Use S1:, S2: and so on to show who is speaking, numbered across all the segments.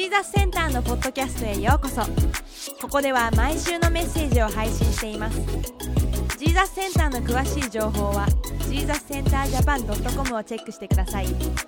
S1: ーザスセンターのポッドキャストへようこそ。ここでは毎週のメッセージを配信しています。ジーザスセンターの詳しい情報は jesuscenterjapan.com をチェックしてください。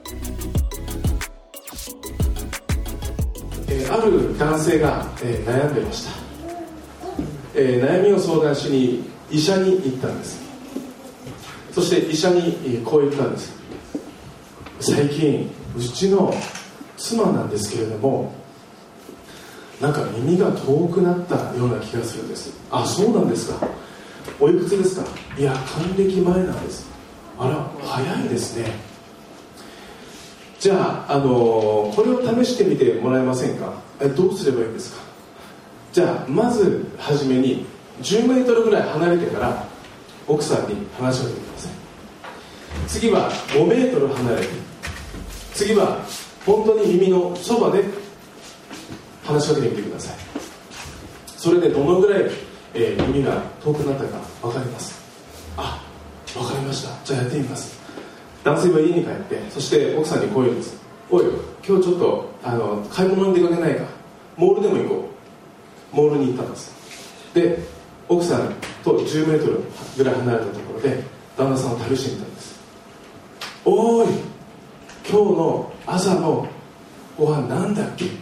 S2: ある男性が、悩んでいました。悩みを相談しに医者に行ったんです。そして医者にこう言ったんです。最近うちの妻なんですけれども、なんか耳が遠くなったような気がするんです。あ、そうなんですか。おいくつですか。いや、還暦前なんです。あら、早いですね。じゃあ、これを試してみてもらえませんか。どうすればいいんですか。じゃあ、まずはじめに10メートルぐらい離れてから奥さんに話しかけてください。次は5メートル離れて、次は本当に耳のそばで話しかけてみてください。それでどのぐらい、耳が遠くなったか分かります。あ、分かりました。じゃあやってみます。男性は家に帰って、そして奥さんにこう言うんです。おい、今日ちょっと買い物に出かけないか。モールでも行こう。モールに行ったんです。で、奥さんと10メートルぐらい離れたところで旦那さんを試してみたんです。おーい、今日の朝のご飯なんだっけ、ね、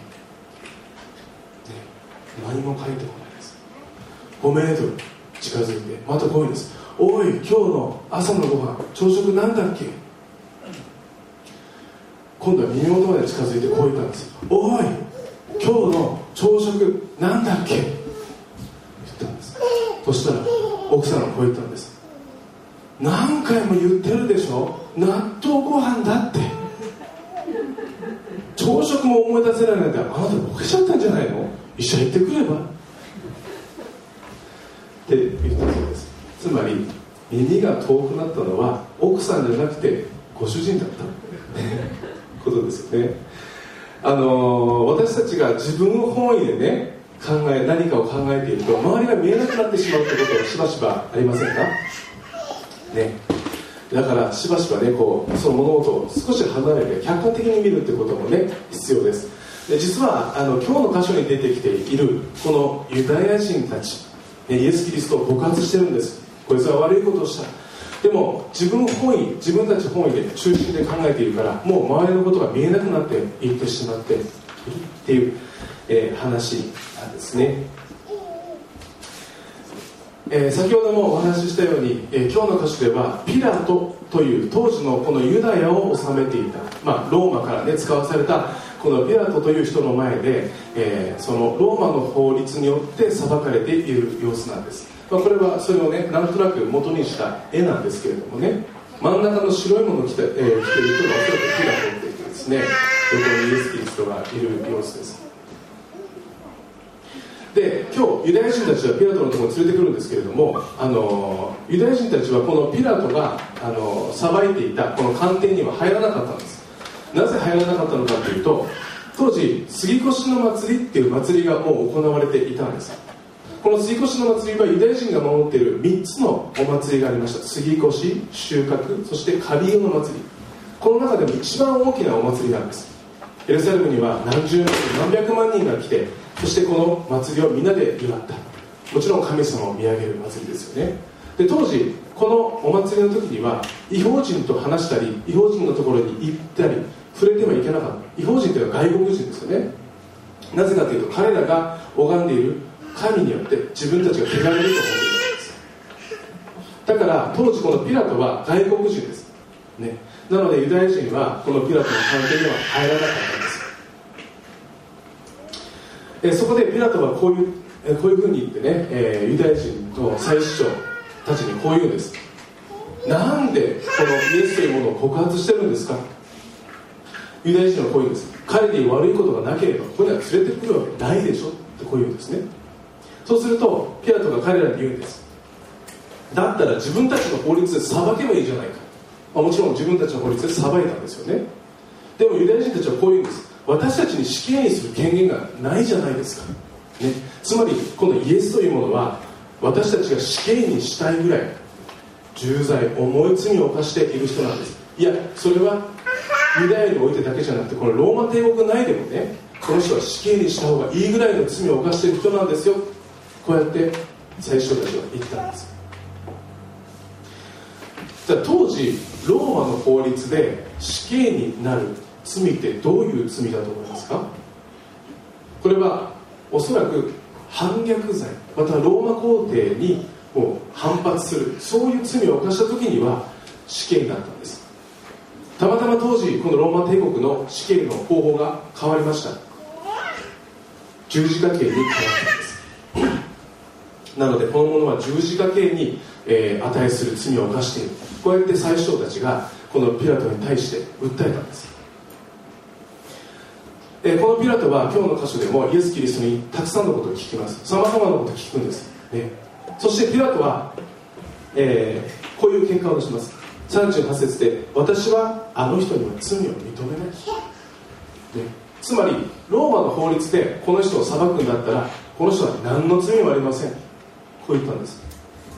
S2: 何も返ってこないです。5メートル近づいてまたこういうんです。おい、今日の朝のご飯朝食なんだっけ。今度は耳元まで近づいてこう言ったんです。おい、今日の朝食なんだっけ言ったんです。そしたら奥さんがこう言ったんです。何回も言ってるでしょ、納豆ご飯だって。朝食も思い出せないなんてあなたボケちゃったんじゃないの。医者行ってくればって言ったそうです。つまり耳が遠くなったのは奥さんじゃなくてご主人だったことですよね。私たちが自分本位でね何かを考えていると周りが見えなくなってしまうってことはしばしばありませんかね。だからしばしばねその物事を少し離れて客観的に見るってこともね必要です。で、実は今日の箇所に出てきているこのユダヤ人たち、イエス・キリストを告発してるんです。こいつは悪いことをした。でも自分たち本位で中心で考えているから、もう周りのことが見えなくなっていってしまっているっていう、話なんですね。先ほどもお話ししたように、今日の箇所ではピラトという当時のこのユダヤを治めていた、ローマからね使わされたこのピラトという人の前で、そのローマの法律によって裁かれている様子なんです。これはそれをねなんとなく元にした絵なんですけれどもね、真ん中の白いものを着ている人がおそらくピラトっていってですね、横にイエス・キリストがいる様子です。で、今日ユダヤ人たちはピラトのところに連れてくるんですけれども、ユダヤ人たちはこのピラトが裁いていたこの官邸には入らなかったんです。なぜ入らなかったのかというと、当時杉越の祭りっていう祭りがもう行われていたんです。この杉越の祭りはユダヤ人が守っている3つのお祭りがありました。杉越、収穫、そしてカビの祭り。この中でも一番大きなお祭りなんです。エルサレムには何十万何百万人が来て、そしてこの祭りをみんなで祝った。もちろん神様を見上げる祭りですよね。で、当時このお祭りの時には異邦人と話したり、異邦人のところに行ったり触れてはいけなかった。異邦人というのは外国人ですよね。なぜかというと、彼らが拝んでいる神によって自分たちが汚れると思っているんです。だから当時このピラトは外国人です、ね、なのでユダヤ人はこのピラトの関係には入らなかったんです。そこでピラトはこういうふうに言ってね、ユダヤ人の祭司長たちにこう言うんです。なんでこのイエスというものを告発してるんですか。ユダヤ人はこう言うんです。彼に悪いことがなければここには連れてくるわけないでしょってこう言うんですね。そうするとピラトが彼らに言うんです。だったら自分たちの法律で裁けばいいじゃないか。もちろん自分たちの法律で裁いたんですよね。でもユダヤ人たちはこう言うんです。私たちに死刑にする権限がないじゃないですか、ね、つまりこのイエスというものは私たちが死刑にしたいぐらい重罪、重い罪を犯している人なんです。いや、それはユダヤにおいてだけじゃなくて、このローマ帝国内でもね、 この人は死刑にした方がいいぐらいの罪を犯している人なんですよ、こうやって最初たちは言ったんです。じゃあ当時ローマの法律で死刑になる罪ってどういう罪だと思いますか？これはおそらく反逆罪、またはローマ皇帝にもう反発する、そういう罪を犯した時には死刑になったんです。たまたま当時このローマ帝国の死刑の方法が変わりました。十字架刑に変わったんですなのでこの者は十字架刑に、値する罪を犯している、こうやって最初たちがこのピラトに対して訴えたんです。このピラトは今日の箇所でもイエス・キリストにたくさんのことを聞きます。さまざまなことを聞くんです、そしてピラトは、こういう見解をします。38節で、私はあの人には罪を認めない、つまりローマの法律でこの人を裁くんだったらこの人は何の罪もありません、こう言ったんです。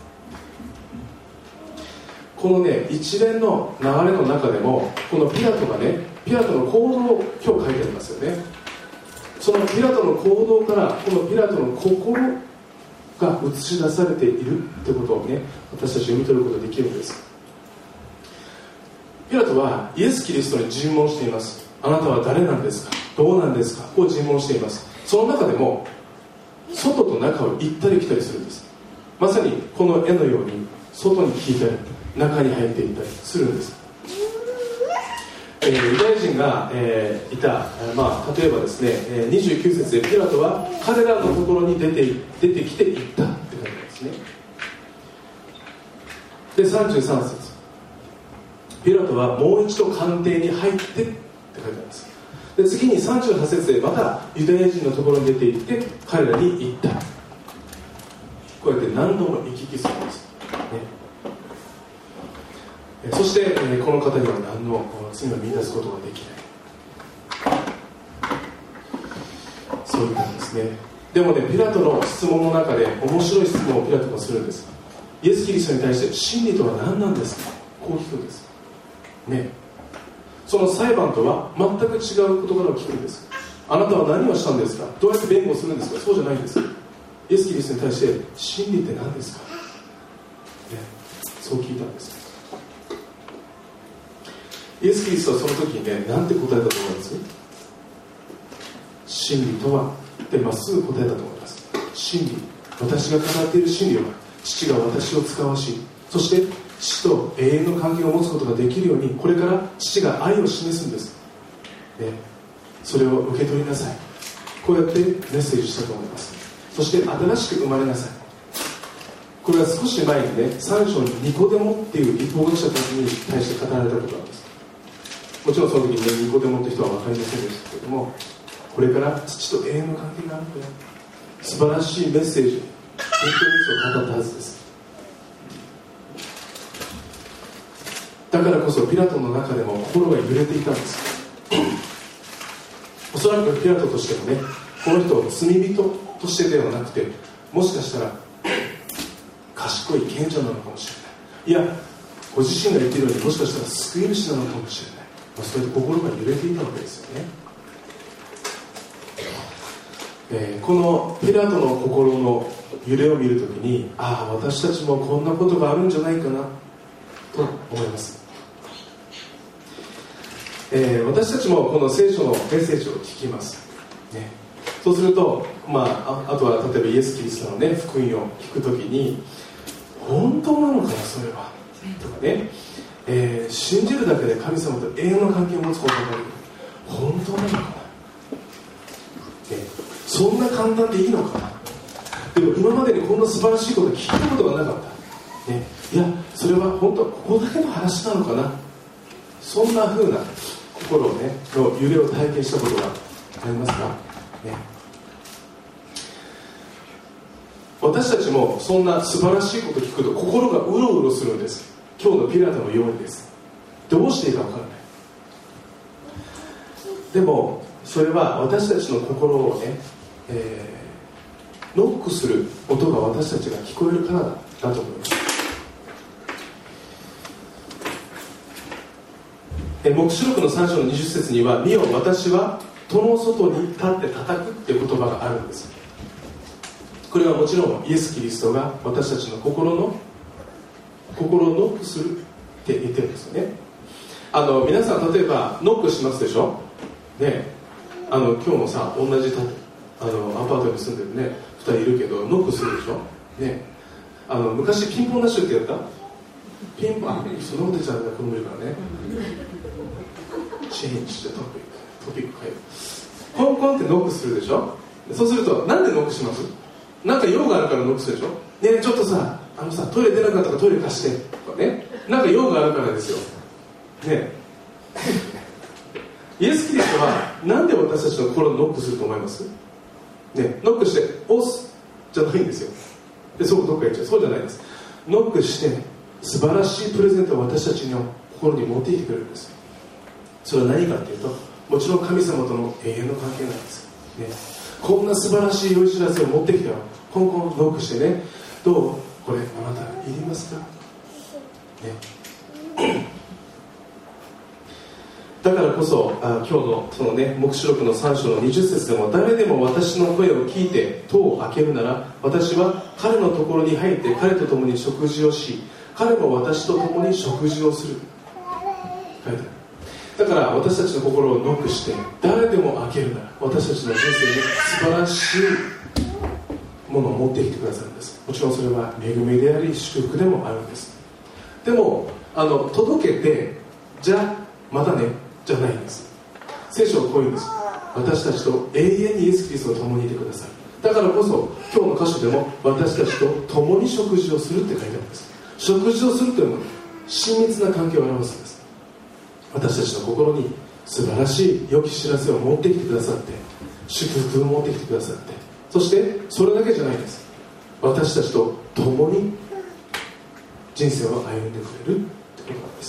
S2: このね、一連の流れの中でもこのピラトがね、ピラトの行動を今日書いてありますよね。そのピラトの行動からこのピラトの心が映し出されているってことをね、私たち読み取ることができるんです。ピラトはイエス・キリストに尋問しています。あなたは誰なんですか、どうなんですか、こう尋問しています。その中でも外と中を行ったり来たりするんです。まさにこの絵のように外に聞いたり中に入っていったりするんです。ユダヤ人が、いた、例えばですね、29節でピラトは彼らのところに出てきて行ったって書いてあるんですね。で33節、ピラトはもう一度官邸に入ってって書いてあります。で次に38節でまたユダヤ人のところに出て行って彼らに言った、こうやって何度も行き来するんです、そして、この方には何の罪を見出すことができない、そう言ったんですね。でもね、ピラトの質問の中で面白い質問をピラトがするんです。イエス・キリストに対して真理とは何なんですか、こう聞くんですね。その裁判とは全く違う事柄を聞くんです。あなたは何をしたんですか、どうやって弁護するんですか、そうじゃないんです。イエス・キリストに対して真理って何ですか、そう聞いたんです。イエス・キリストはその時にね、何て答えたと思います？真理とはってまっすぐ答えたと思います。真理、私が語っている真理は父が私を使わし、そして父と永遠の関係を持つことができるようにこれから父が愛を示すんです、それを受け取りなさい、こうやってメッセージしたと思います。そして新しく生まれなさい、これは少し前にね、3章にニコデモっていう立法学者たちに対して語られたことなんです。もちろんその時にね、ニコデモって人は分かりませんでしたけれども、これから父と永遠の関係があるんだよ、素晴らしいメッセージ、本当にそう語ったはずです。だからこそピラトの中でも心が揺れていたんですおそらくピラトとしてもね、この人を罪人としてではなくて、もしかしたら賢い賢者なのかもしれない、いやご自身が言っているようにもしかしたら救い主なのかもしれない、そうやって心が揺れていたわけですよね。このピラトの心の揺れを見るときに、私たちもこんなことがあるんじゃないかなと思います。私たちもこの聖書のメッセージを聞きます、そうすると、あとは例えばイエス・キリストの、福音を聞くときに、本当なのかなそれはとかね、信じるだけで神様と永遠の関係を持つことができる、本当なのかな、そんな簡単でいいのかな、でも今までにこんな素晴らしいことを聞いたことがなかった、いやそれは本当ここだけの話なのかな、そんな風な心をね、の揺れを体験したことがありますか、私たちもそんな素晴らしいことを聞くと心がうろうろするんです。今日のピラトのようにです。どうしていいか分からない。でもそれは私たちの心をね、ノックする音が私たちが聞こえるからだと思います。黙示録の3章の20節には、見よ私は戸の外に立って叩くっていう言葉があるんです。これはもちろんイエス・キリストが私たちの心をノックするって言ってるんですよね。皆さん例えばノックしますでしょ、ね、今日もさ同じアパートに住んでるね2人いるけどノックするでしょ、ね、昔ピンポンダッシュってやった？ピンポン、そのこと言っちゃうんだ、子供いるからね。チェンジしてトピック変える。コンコンってノックするでしょ。そうするとなんでノックします？なんか用があるからノックするでしょ。ねえちょっとさトイレ出なかったからトイレ貸してとかね、なんか用があるからですよね。イエス・キリストはなんで私たちの心をノックすると思います？ね、ノックして押すじゃないんですよ。でそこどっか行っちゃう、そうじゃないです。ノックして素晴らしいプレゼントを私たちの心に持ってきてくれるんです。それは何かというと、もちろん神様との永遠の関係なんです、ね、こんな素晴らしい良い知らせを持ってきたよ。コンコンノックしてね、どう？これあなたいりますか、ね、だからこそ今日のそのね黙示録の3章の20節でも、誰でも私の声を聞いて戸を開けるなら、私は彼のところに入って彼と共に食事をし、彼も私と共に食事をする。書いてある。だから私たちの心をノックして誰でも開けるなら、私たちの人生に素晴らしいものを持ってきてくださるんです。もちろんそれは恵みであり祝福でもあるんです。でも届けてじゃあまたねじゃないんです。聖書はこういうんです。私たちと永遠にイエス・キリストと共にいてくださる。だからこそ今日の箇所でも私たちと共に食事をするって書いてあるんです。食事をするというのは親密な関係を表すんです。私たちの心に素晴らしい良き知らせを持ってきてくださって、祝福を持ってきてくださって、そしてそれだけじゃないです。私たちと共に人生を歩んでくれるってことなんです。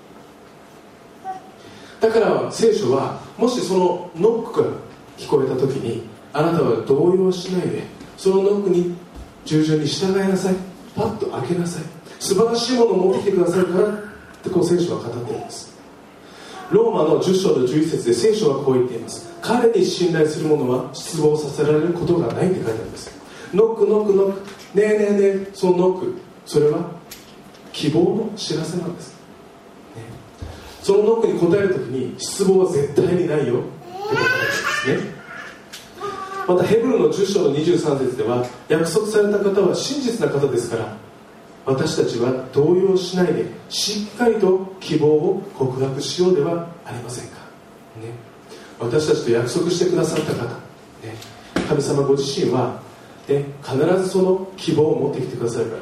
S2: だから聖書は、もしそのノックが聞こえた時にあなたは動揺しないで、そのノックに従順に従いなさい。パッと開けなさい。素晴らしいものを持ってきてくださるからってこう聖書は語っているんです。ローマの10章の11節で聖書はこう言っています。彼に信頼する者は失望させられることがないって書いてあるんです。ノックノックノック、ねえねえねえ、そのノック、それは希望の知らせなんです、ね、そのノックに答えるときに失望は絶対にないよってことなんですね。またヘブルの10章の23節では、約束された方は真実な方ですから、私たちは動揺しないでしっかりと希望を告白しようではありませんか、ね、私たちと約束してくださった方、ね、神様ご自身は、ね、必ずその希望を持ってきてくださるから。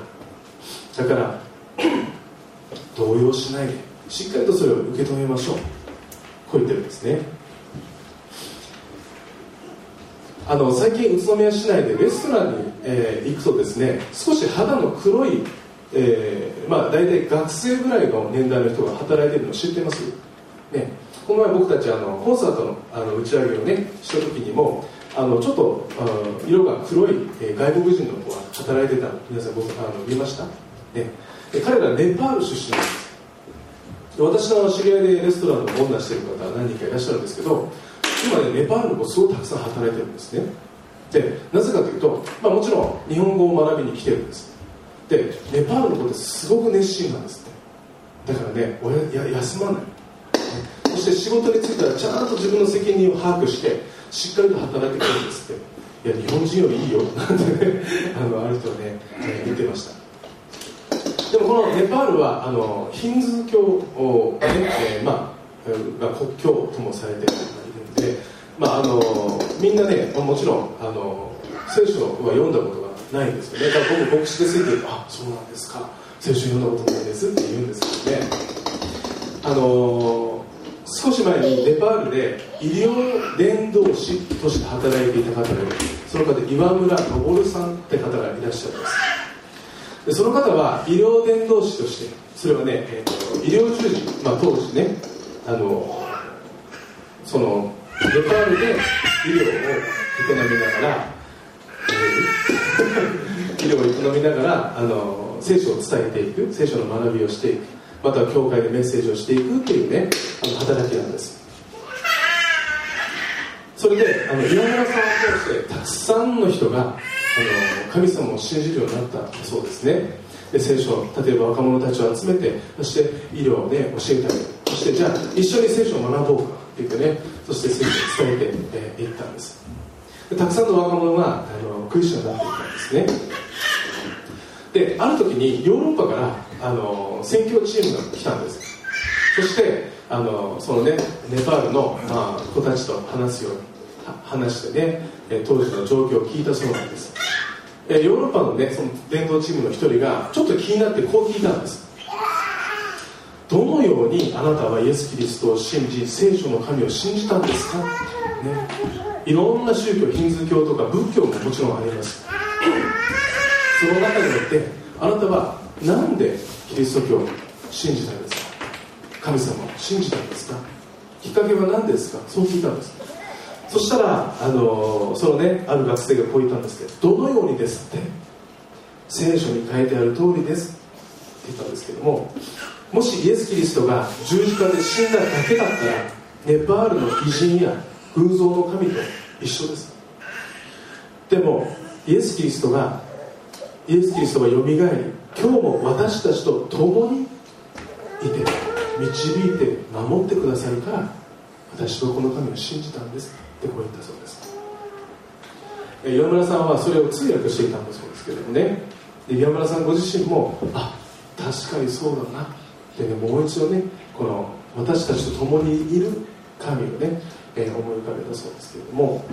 S2: だから動揺しないでしっかりとそれを受け止めましょう。こう言ってるんですね。最近宇都宮市内でレストランに、行くとですね、少し肌の黒い、大体学生ぐらいの年代の人が働いているのを知ってます、ね、この前僕たちコンサートの、打ち上げをねした時にもちょっと色が黒い、外国人の子が働いてたの皆さん僕見ました、ね、彼らネパール出身なんです。私の知り合いでレストランのオーナーしている方は何人かいらっしゃるんですけど、今ねネパールの子すごいたくさん働いてるんですね。でなぜかというと、もちろん日本語を学びに来てるんです。でネパールの子ってすごく熱心なんですって。だからね休まない、そして仕事に就いたらちゃんと自分の責任を把握してしっかりと働いてくれるんですって。いや日本人よりいいよなんてねある人はね言ってました。でもこのネパールはヒンズー教を、が国教ともされているので、みんなねもちろん聖書は読んだことがないんですよね。だから僕牧師でついてると、あ、そうなんですか、聖書読んだことないですって言うんですけどね。少し前にネパールで医療伝道師として働いていた方がいる。その方岩村昇さんって方がいらっしゃるんです。でその方は医療伝道師として、それはね、医療従事、当時ねそのネパールで医療を営みながら医療を営みながら聖書を伝えていく、聖書の学びをしていく、または教会でメッセージをしていくっていうね働きなんです。 それで岩村さんを通してたくさんの人が神様を信じるようになったそうですね。で聖書、例えば若者たちを集めて、そして医療を、教えてあげる。そしてじゃあ一緒に聖書を学ぼうかって言ってね、そして聖書を伝えていったんです。でたくさんの若者がクリスチャンになっていったんですね。である時にヨーロッパから宣教チームが来たんです。そしてそのねネパールの、子たちと話してね、当時の状況を聞いたそうなんです。ヨーロッパのねその伝道チームの一人がちょっと気になってこう聞いたんです。どのようにあなたはイエス・キリストを信じ聖書の神を信じたんですか、ね、いろんな宗教、ヒンズー教とか仏教ももちろんあります。その中においてあなたはなんでキリスト教を信じたんですか、神様を信じたんですか、きっかけは何ですか、そう聞いたんです。そしたらそのねある学生がこう言ったんですけど、どのようにですって、聖書に書いてある通りですって言ったんですけども、もしイエス・キリストが十字架で死んだだけだったらネパールの偉人や偶像の神と一緒です。でもイエス・キリストがよみがえり、今日も私たちと共にいて導いて守ってくださるから私はこの神を信じたんですってこう言ったそうです。岩村さんはそれを通訳していたんだそうですけどもね、で岩村さんご自身も確かにそうだなってね、もう一度ねこの私たちと共にいる神をね、思い浮かべたそうですけれども、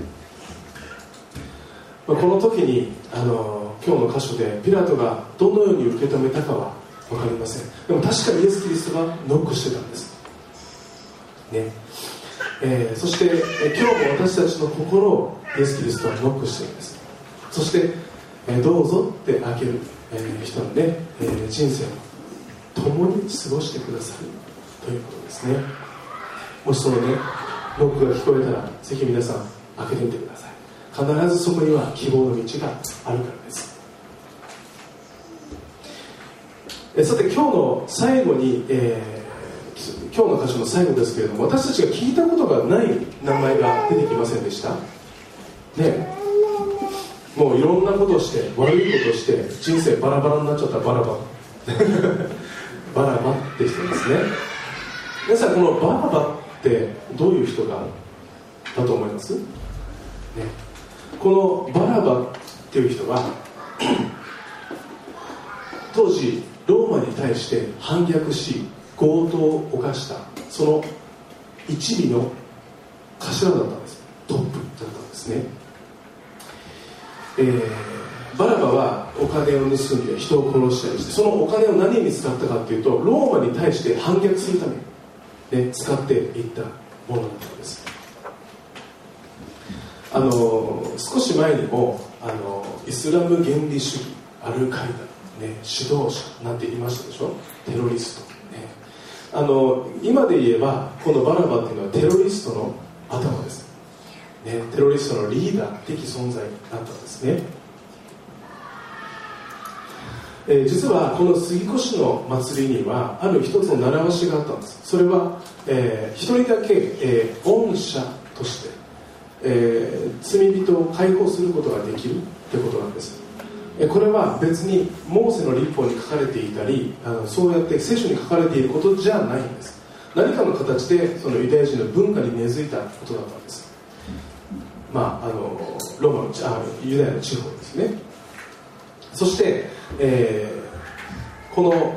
S2: この時に今日の箇所でピラトがどのように受け止めたかは分かりません。でも確かにイエス・キリストがノックしてたんですね。そして今日も私たちの心をイエス・キリストはノックしているんです。そして、どうぞって開ける、人のね、人生を共に過ごしてくださるということですね。もしそのねノックが聞こえたらぜひ皆さん開けてみてください。必ずそこには希望の道があるからです。さて今日の最後に、今日の箇所の最後ですけれども、私たちが聞いたことがない名前が出てきませんでしたね。もういろんなことをして悪いことをして人生バラバラになっちゃったバラババラバって人ですね。皆さんこのバラバってどういう人がだと思います、ね、このバラバっていう人は当時ローマに対して反逆し強盗を犯したその一味の頭だったんです。トップだったんですね。バラバはお金を盗んで人を殺したりして、そのお金を何に使ったかというとローマに対して反逆するために、使っていったものだったんです。少し前にもイスラム原理主義アルカイダ、指導者なんて言いましたでしょ。テロリスト、今で言えばこのバラバっていうのはテロリストの頭です、テロリストのリーダー的存在だったんですね。実はこの杉越の祭りにはある一つの習わしがあったんです。それは、一人だけ、恩赦として、罪人を解放することができるということなんです。これは別にモーセの律法に書かれていたりそうやって聖書に書かれていることじゃないんです。何かの形でそのユダヤ人の文化に根付いたことだったんです。ローマのユダヤの地方ですね。そして、この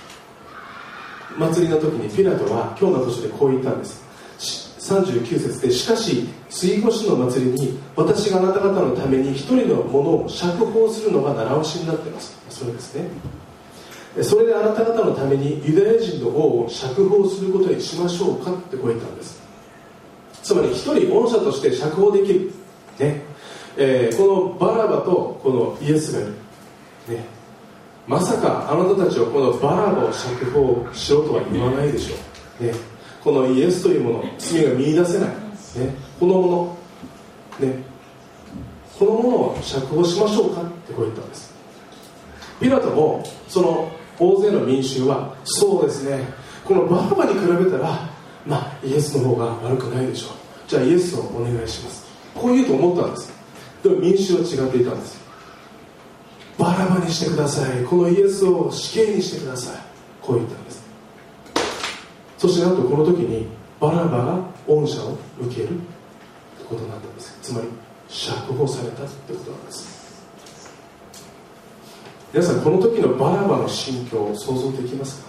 S2: 祭りの時にピラトは今日の箇所でこう言ったんです。39節で、しかし杉越の祭りに私があなた方のために一人のものを釈放するのが習わしになっています。それですね。それであなた方のためにユダヤ人の王を釈放することにしましょうかってこう言ったんです。つまり一人恩赦として釈放できる、このバラバとこのイエスがいる、まさかあなたたちはこのバラバを釈放しろとは言わないでしょう、このイエスというもの、罪が見出せない、このもの、このものを釈放しましょうかってこう言ったんです。ピラトもその大勢の民衆はそうですね、このバラバに比べたらイエスの方が悪くないでしょう、じゃあイエスをお願いしますこう言うと思ったんです。でも民衆は違っていたんです。バラバにしてください、このイエスを死刑にしてください、こう言ったんです。そしてなんとこの時にバラバが恩赦を受けるということになったんです。つまり釈放されたということなんです。皆さん、この時のバラバの心境を想像できますか、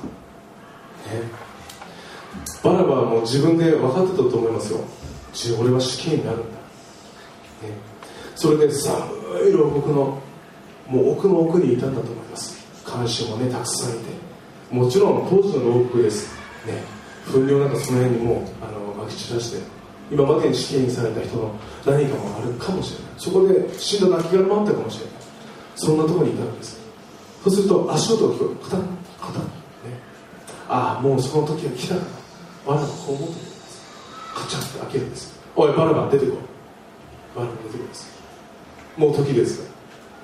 S2: バラバはもう自分で分かってたと思いますよ。俺は死刑になるんだ、それで寒い牢獄のもう奥の奥にいたんだと思います。看守もねたくさんいて、もちろん当時の牢獄ですね、糞尿なんかその辺にもうまき散らして、今までに死刑にされた人の何かもあるかもしれない。そこで死んだ亡骸もあったかもしれない。そんなところにいたんです。そうすると足音が聞こえる、カタンカタン、ああもうその時が来たから、バラバこう思ってるんです。カチャッと開けるんです。おいバラバ出てこい、バラバ出てこいです。もう時ですから、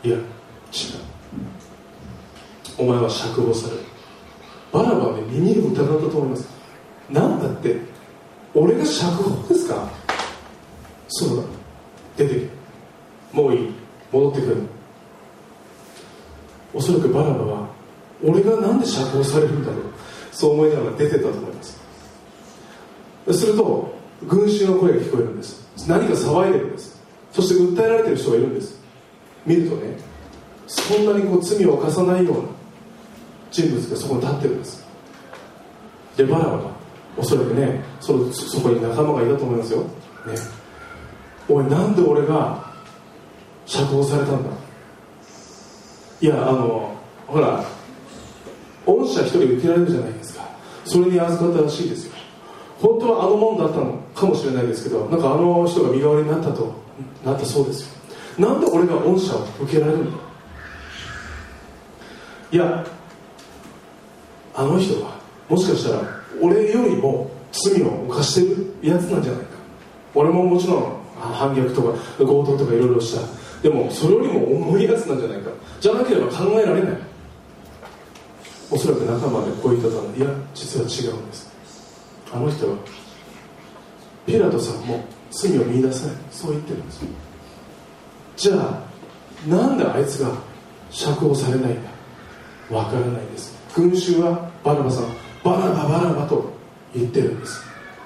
S2: いや違う、お前は釈放される。バラバはね耳を疑ったと思います。なんだって俺が釈放ですか、そうだ、出てけ、もういい、戻ってくる。おそらくバラバは俺がなんで釈放されるんだろう、そう思いながら出てったと思います。すると群衆の声が聞こえるんです。何か騒いでるんです。そして訴えられてる人がいるんです。見るとね、そんなに罪を犯さないような人物がそこに立ってるんです。でバラバがおそらくね、そこに仲間がいたと思いますよ、おいなんで俺が釈放されたんだ。いやほら恩赦一人受けられるじゃないですか。それに預かったらしいですよ。本当はもんだったのかもしれないですけど、なんか人が身代わりになったそうですよ。なんで俺が恩赦を受けられるんだ。いや人はもしかしたら俺よりも罪を犯してるやつなんじゃないか。俺ももちろん反逆とか強盗とかいろいろした、でもそれよりも重いやつなんじゃないか、じゃなければ考えられない。おそらく仲間でこう言ったので、いや実は違うんです。人はピラトさんも罪を見出せない、そう言ってるんですよ。じゃあなんであいつが釈放されないんだ、わからないです。群衆はバラバさんバラババラバと言ってるんです、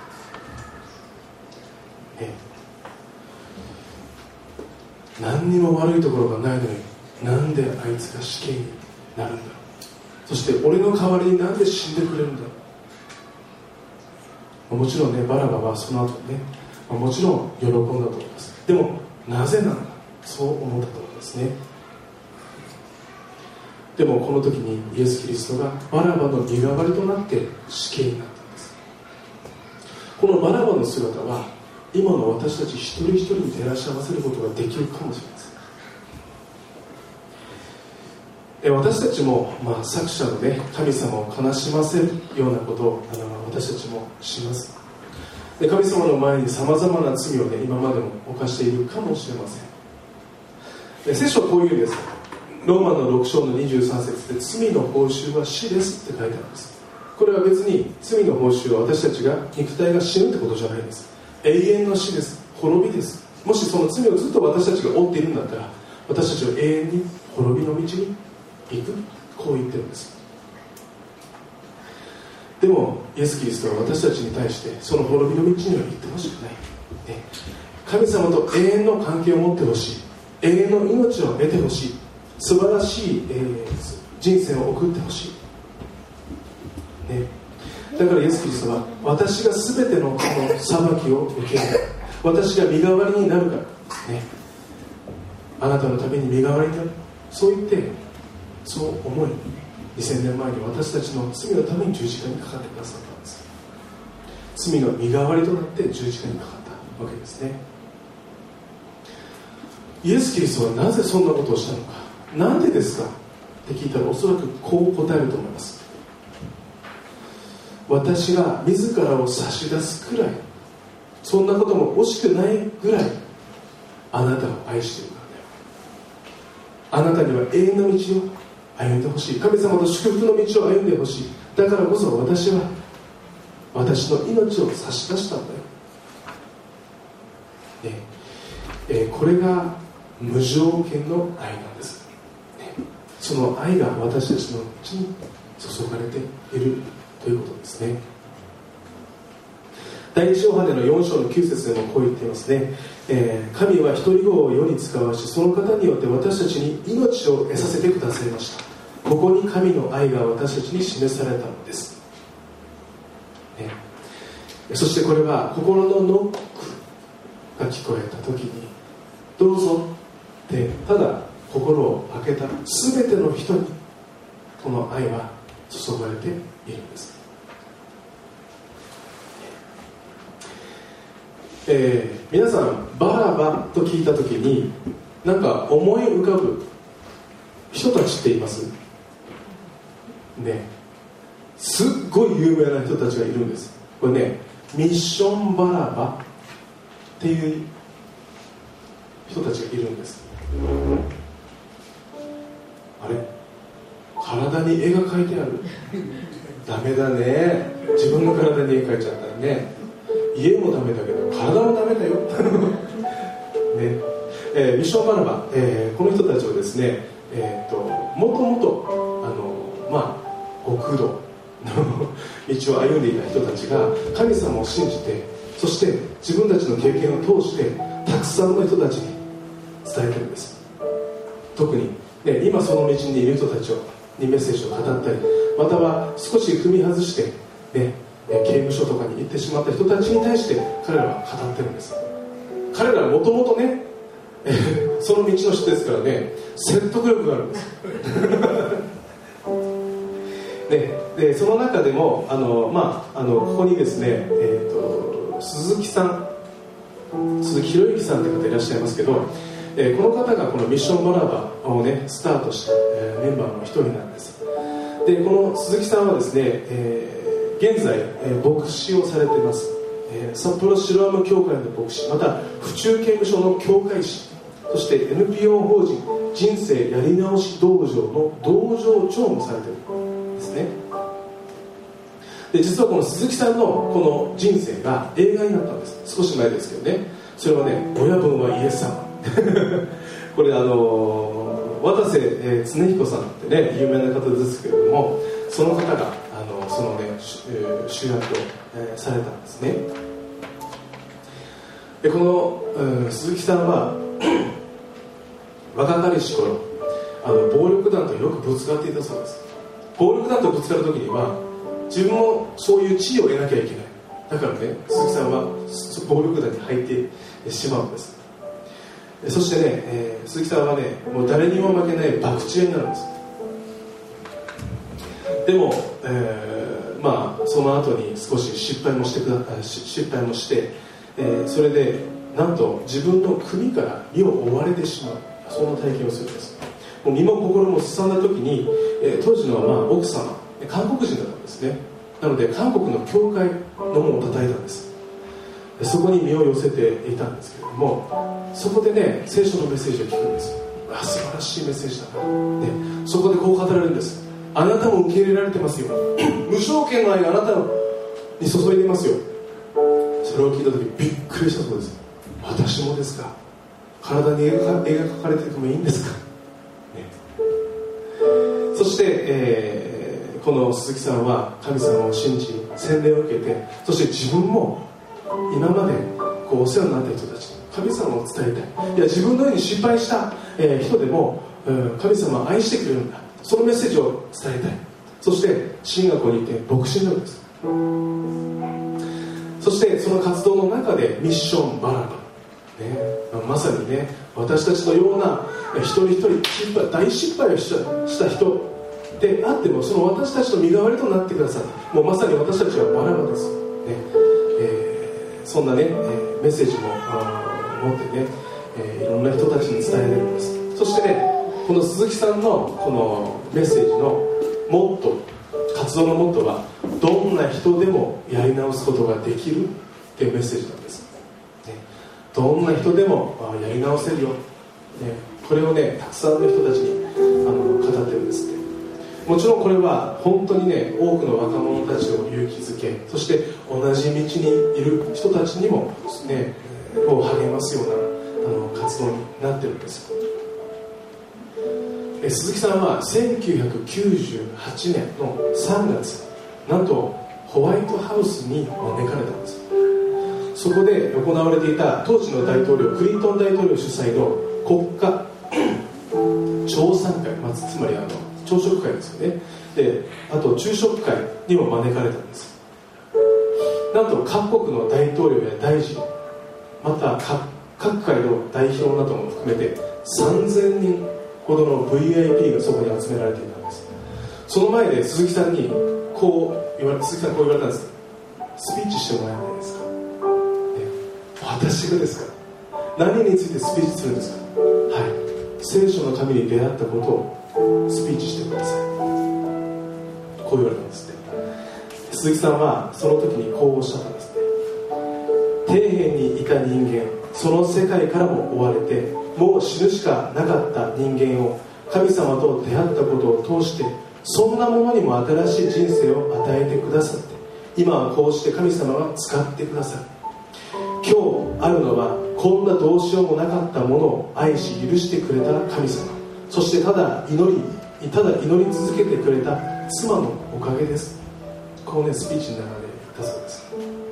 S2: 何にも悪いところがないのになんであいつが死刑になるんだろう。そして俺の代わりになんで死んでくれるんだろう。もちろんねバラバはその後ねもちろん喜んだと思います。でもなぜなんだ、そう思ったと思いますね。でもこの時にイエス・キリストがバラバの身代わりとなって死刑になったんです。このバラバの姿は今の私たち一人一人に照らし合わせることができるかもしれません。私たちも、作者のね神様を悲しませるようなことを私たちもします。で神様の前にさまざまな罪をね今までも犯しているかもしれません。で聖書はこういうんです。ローマの6章の23節で罪の報酬は死ですって書いてあるんです。これは別に罪の報酬は私たちが肉体が死ぬってことじゃないんです。永遠の死です。滅びです。もしその罪をずっと私たちが負っているんだったら私たちは永遠に滅びの道に行く、こう言ってるんです。でもイエス・キリストは私たちに対してその滅びの道には行ってほしくない、神様と永遠の関係を持ってほしい、永遠の命を得てほしい、素晴らしい、人生を送ってほしい、だからイエス・キリストは私が全てのこの裁きを受ける、私が身代わりになるから、あなたのために身代わりになる、そう言ってそう思い2000年前に私たちの罪のために十字架にかかってくださったんです。罪の身代わりとなって十字架にかかったわけですね。イエス・キリストはなぜそんなことをしたのか、なんでですかって聞いたらおそらくこう答えると思います。私が自らを差し出すくらい、そんなことも惜しくないぐらいあなたを愛しているからだよ。あなたには永遠の道を歩んでほしい、神様と祝福の道を歩んでほしい、だからこそ私は私の命を差し出したんだよ、 これが無条件の愛なんです、その愛が私たちのうちに注がれているということですね。第一ヨハネの4章の9節でもこう言っていますね。神は一人子を世に使わし、その方によって私たちに命を得させてくださいました。ここに神の愛が私たちに示されたのです、そしてこれは心のノックが聞こえた時に、どうぞってただ心を開けた全ての人にこの愛は注がれているんです。皆さんバラバと聞いた時になんか思い浮かぶ人たちっていますね。すっごい有名な人たちがいるんです。これね、ミッションバラバっていう人たちがいるんです。あれ、体に絵が描いてある。ダメだね、自分の体に絵描いちゃったらね。家もダメだけど体もダメだよ、ね。ミッションバラバ、この人たちはですね、もともと極道の道を歩んでいた人たちが神様を信じて、そして自分たちの経験を通してたくさんの人たちに伝えてるんです。特に、今その道にいる人たちにメッセージを語ったり、または少し踏み外して、刑務所とかに行ってしまった人たちに対して彼らは語ってるんです。彼らはもともとね、その道の人ですからね、説得力があるんですでその中でもここにですね、鈴木博之さんという方いらっしゃいますけど、この方がこのミッションバラバをねスタートした、メンバーの一人なんです。でこの鈴木さんはですね、現在、牧師をされています。札幌白浜教会の牧師、また府中刑務所の教会士、そして NPO 法人人生やり直し道場の道場長もされているんですね。で実はこの鈴木さんのこの人生が映画になったんです。少し前ですけどね。それはね、親分はイエス様これ渡瀬恒彦さんってね有名な方ですけれども、その方がそのね主役を、されたんですね。でこの、鈴木さんは若かりし頃暴力団とよくぶつかっていたそうです。暴力団とぶつかる時には自分もそういう地位を得なきゃいけない。だからね、鈴木さんは暴力団に入ってしまうんです。そしてね、鈴木さんはねもう誰にも負けない博打屋になるんです。でも、その後に少し失敗もして、それでなんと自分の首から身を追われてしまう、そんな体験をするんです。もう身も心もすさんだ時に、当時の奥様韓国人だったんですね。なので韓国の教会の門を叩いたんです。そこに身を寄せていたんですけれども、そこでね聖書のメッセージを聞くんです。素晴らしいメッセージだな、そこでこう語られるんです。あなたも受け入れられてますよ無条件の愛があなたに注いでいますよ。それを聞いた時びっくりしたそうです。私もですか。体に絵が描かれていてもいいんですか、そして、この鈴木さんは神様を信じ洗礼を受けて、そして自分も今までお世話になった人たちに神様を伝えたい。いや自分のように失敗した、人でも、神様は愛してくれるんだ、そのメッセージを伝えたい。そして進学校に行って牧師になるんです。そしてその活動の中でミッションバラバ、まさにね私たちのような一人一人大失敗をした人であっても、その私たちの身代わりとなってください。もうまさに私たちはバラバです、そんなね、メッセージも持ってね、いろんな人たちに伝えられるんです。そしてね、この鈴木さんのこのメッセージのモットー、活動のモットーはどんな人でもやり直すことができるっていうメッセージなんです、どんな人でもやり直せるよ、これをねたくさんの人たちに語ってるんですって。もちろんこれは本当にね多くの若者たちを勇気づけ、そして同じ道にいる人たちにもねを励ますようななってるんです。鈴木さんは1998年の3月、なんとホワイトハウスに招かれたんです。そこで行われていた当時の大統領クリントン大統領主催の国家朝餐会、つまり朝食会ですよね。で、あと昼食会にも招かれたんです。なんと各国の大統領や大臣、また各界の代表なども含めて3000人ほどの VIP がそこに集められていたんです。その前で鈴木さんにこう言われたんです。スピーチしてもらえないですか、ね、私がですか、何についてスピーチするんですか。はい、聖書の神に出会ったことをスピーチしてください、こう言われたんですね。鈴木さんはその時にこうおっしゃったんですね。底辺にいた人間、その世界からも追われてもう死ぬしかなかった人間を神様と出会ったことを通して、そんなものにも新しい人生を与えてくださって、今はこうして神様が使ってくださる。今日あるのはこんなどうしようもなかったものを愛し許してくれた神様、そしてただ祈り続けてくれた妻のおかげです。こうね、スピーチの中で言ったそうです。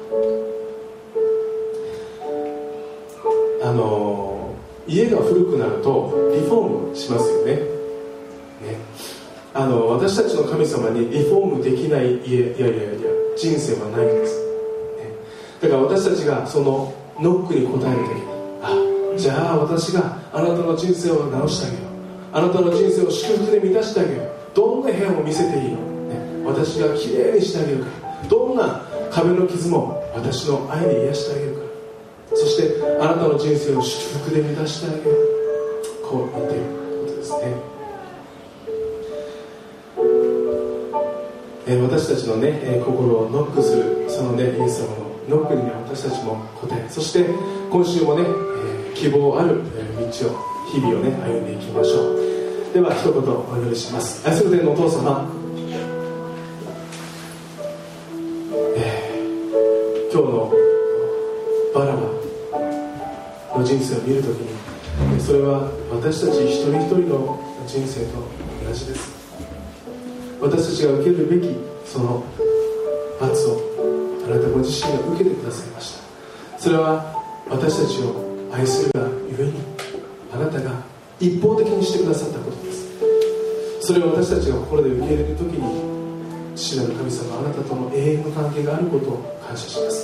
S2: 家が古くなるとリフォームしますよね。私たちの神様にリフォームできない家、人生はないんです、だから私たちがそのノックに応えるときに、じゃあ私があなたの人生を直してあげよう、あなたの人生を祝福で満たしてあげよう、どんな部屋を見せていいの、私がきれいにしてあげるから、どんな壁の傷も私の愛で癒してあげるから、そしてあなたの人生を祝福で満たしてあげよう、こう言っていることですね。私たちのね、心をノックするそのね、イエス様のノックに私たちも応え、そして今週もね、希望ある道を日々をね、歩んでいきましょう。では一言お祈りします。愛する天のお父様、今日のバラバの人生を見るときに、それは私たち一人一人の人生と同じです。私たちが受けるべきその罰をあなたご自身が受けてくださいました。それは私たちを愛するがゆえに、あなたが一方的にしてくださったことです。それを私たちが心で受け入れるときに、父なる神様、あなたとの永遠の関係があることを感謝します。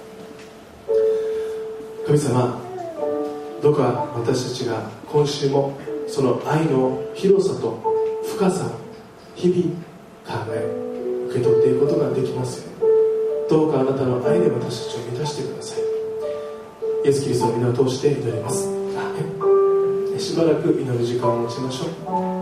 S2: 神様、どうか私たちが今週もその愛の広さと深さを日々考え受け取っていくことができますように、どうかあなたの愛で私たちを満たしてください。イエス・キリストの皆を通して祈ります。しばらく祈る時間を持ちましょう。